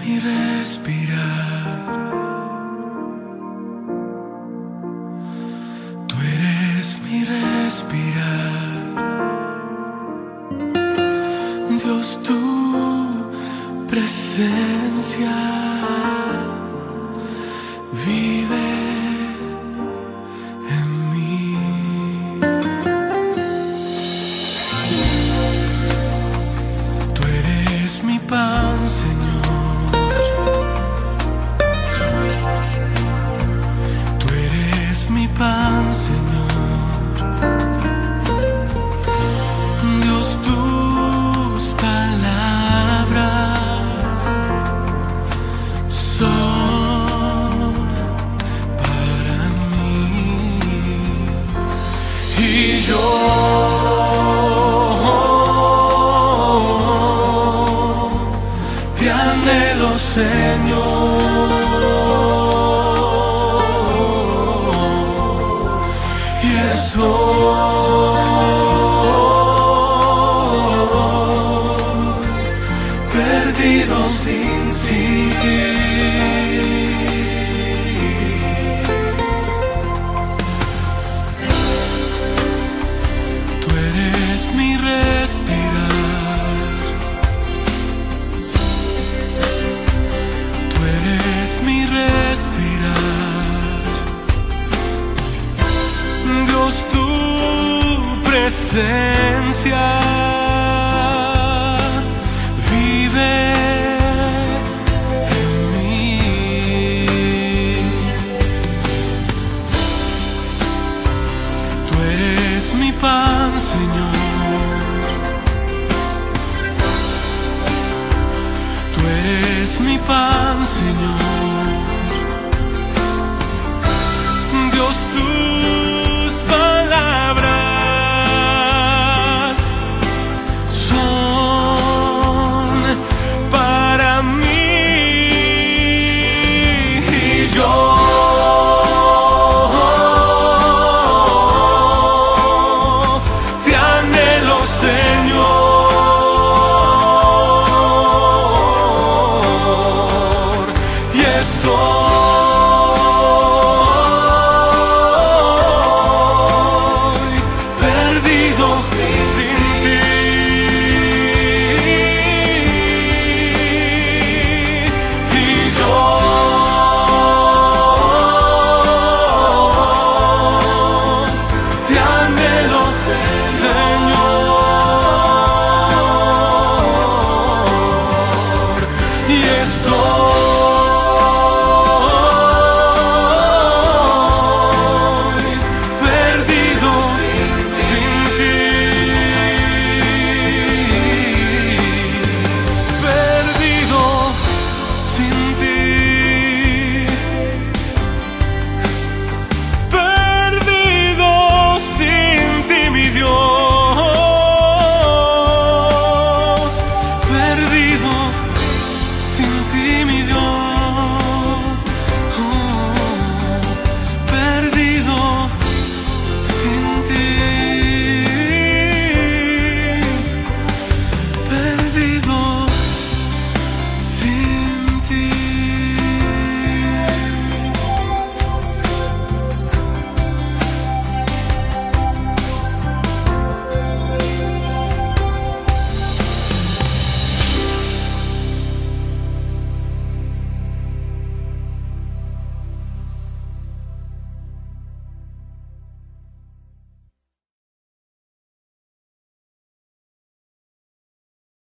mi respirar, tú eres mi respirar. Dios, tu presencia vive en mí. Tú eres mi pan, Señor. Tú eres mi pan, Señor. Dios, tus palabras son para mí. Y yo te anhelo, Señor, y estoy perdido sin ti. Tú eres mi respirar, tú eres mi respirar. Dios, tu presencia vive en mí. Tú eres mi pan, Señor. Tú eres mi pan, Señor. Dios, tus palabras son para mí. Y yo te anhelo, Señor, y estoy perdido sin ti. Y yo te anhelo, Señor, y estoy